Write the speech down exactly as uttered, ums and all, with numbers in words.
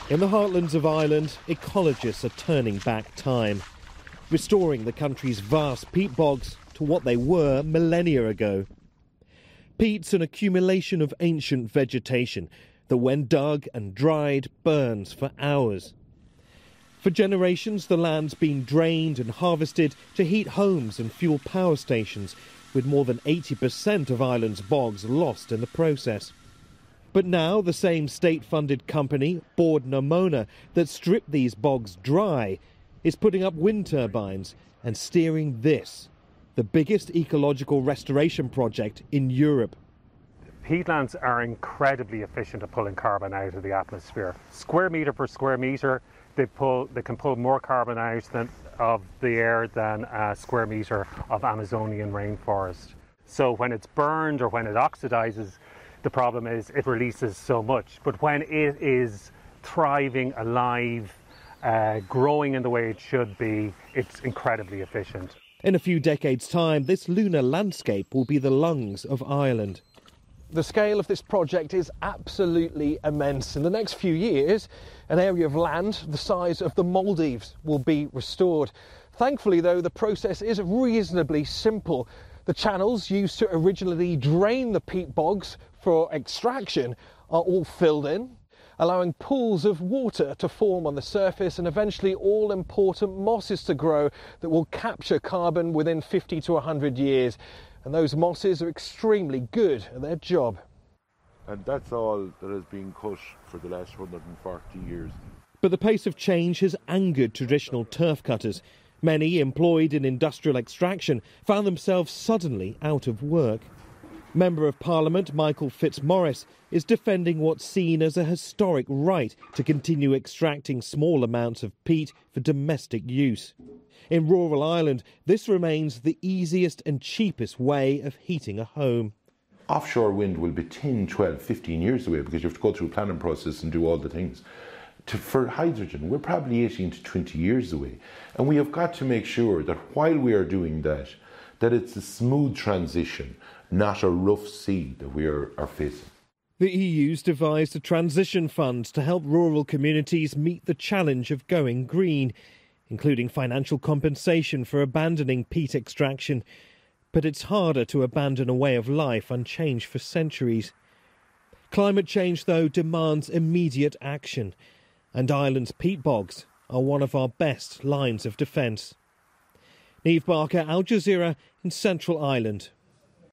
In the heartlands of Ireland, ecologists are turning back time, restoring the country's vast peat bogs to what they were millennia ago. Peat's an accumulation of ancient vegetation that, when dug and dried, burns for hours. For generations, the land's been drained and harvested to heat homes and fuel power stations, with more than eighty percent of Ireland's bogs lost in the process. But now the same state-funded company, Bord na Móna, that stripped these bogs dry, is putting up wind turbines and steering this, the biggest ecological restoration project in Europe. Peatlands are incredibly efficient at pulling carbon out of the atmosphere. Square metre per square metre, they pull, they can pull more carbon out than, of the air than a square metre of Amazonian rainforest. So when it's burned or when it oxidizes, the problem is it releases so much. But when it is thriving, alive, uh, growing in the way it should be, it's incredibly efficient. In a few decades' time, this lunar landscape will be the lungs of Ireland. The scale of this project is absolutely immense. In the next few years, an area of land the size of the Maldives will be restored. Thankfully, though, the process is reasonably simple. The channels used to originally drain the peat bogs for extraction are all filled in, allowing pools of water to form on the surface and eventually all-important mosses to grow that will capture carbon within fifty to one hundred years. And those mosses are extremely good at their job. And that's all that has been cut for the last one hundred forty years. But the pace of change has angered traditional turf cutters. Many employed in industrial extraction found themselves suddenly out of work. Member of Parliament Michael Fitzmaurice is defending what's seen as a historic right to continue extracting small amounts of peat for domestic use. In rural Ireland, this remains the easiest and cheapest way of heating a home. Offshore wind will be ten, twelve, fifteen years away because you have to go through a planning process and do all the things. To, for hydrogen, we're probably eighteen to twenty years away. And we have got to make sure that while we are doing that, that it's a smooth transition, not a rough sea that we are, are facing. The E U's devised a transition fund to help rural communities meet the challenge of going green, including financial compensation for abandoning peat extraction. But it's harder to abandon a way of life unchanged for centuries. Climate change, though, demands immediate action, and Ireland's peat bogs are one of our best lines of defence. Niamh Barker, Al Jazeera in Central Ireland.